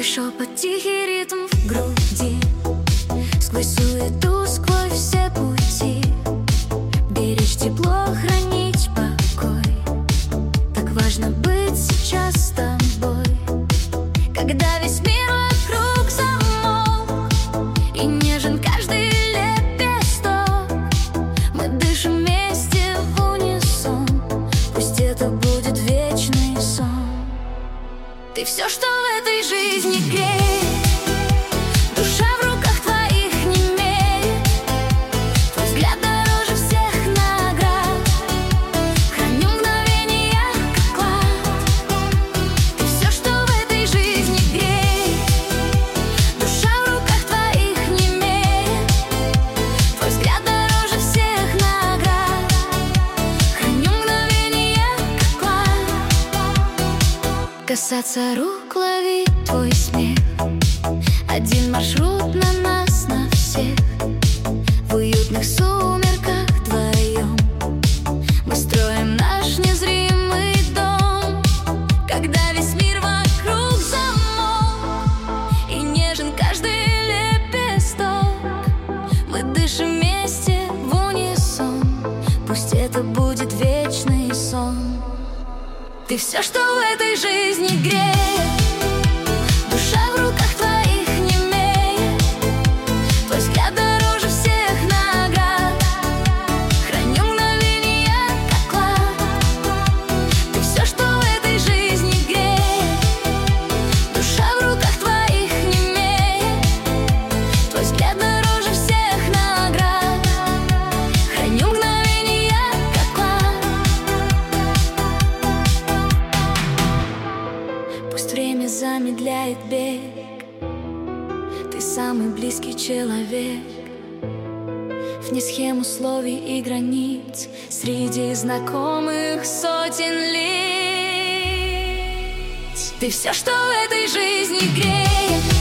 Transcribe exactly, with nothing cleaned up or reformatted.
Твой шепот, тихий ритм в груди, сквозь суету, сквозь все пути. Беречь тепло, хранить покой. Так важно быть сейчас с тобой, когда весь мир вокруг замолк и нежен каждый лепесток. Мы дышим вместе в унисон, пусть это будет вечный сон. Ты все, что в этой жизни греет, душа в руках твоих немеет. Твой взгляд дороже всех наград, храню мгновения, как клад. Ты все, что в этой жизни греет, душа в руках твоих немеет. Твой взгляд дороже всех наград, храню мгновения, как клад. Касаться рук, ловить твой смех, один маршрут на нас, на всех. В уютных сумерках вдвоем мы строим наш незримый дом. Когда весь мир вокруг замолк и нежен каждый лепесток, мы дышим вместе в унисон, пусть это будет вечный сон. Ты все, что в этой жизни греет, душа в руках твоих немеет. Твой взгляд дороже всех наград, храню мгновения, как клад. Ты все, что в этой жизни греет, душа в руках твоих немеет. Твой взгляд дороже всех наград, храню мгновения, как клад. Пусть время замедляет бег, ты самый близкий человек. Вне схем условий и границ, среди знакомых сотен лиц. Ты все, что в этой жизни греет,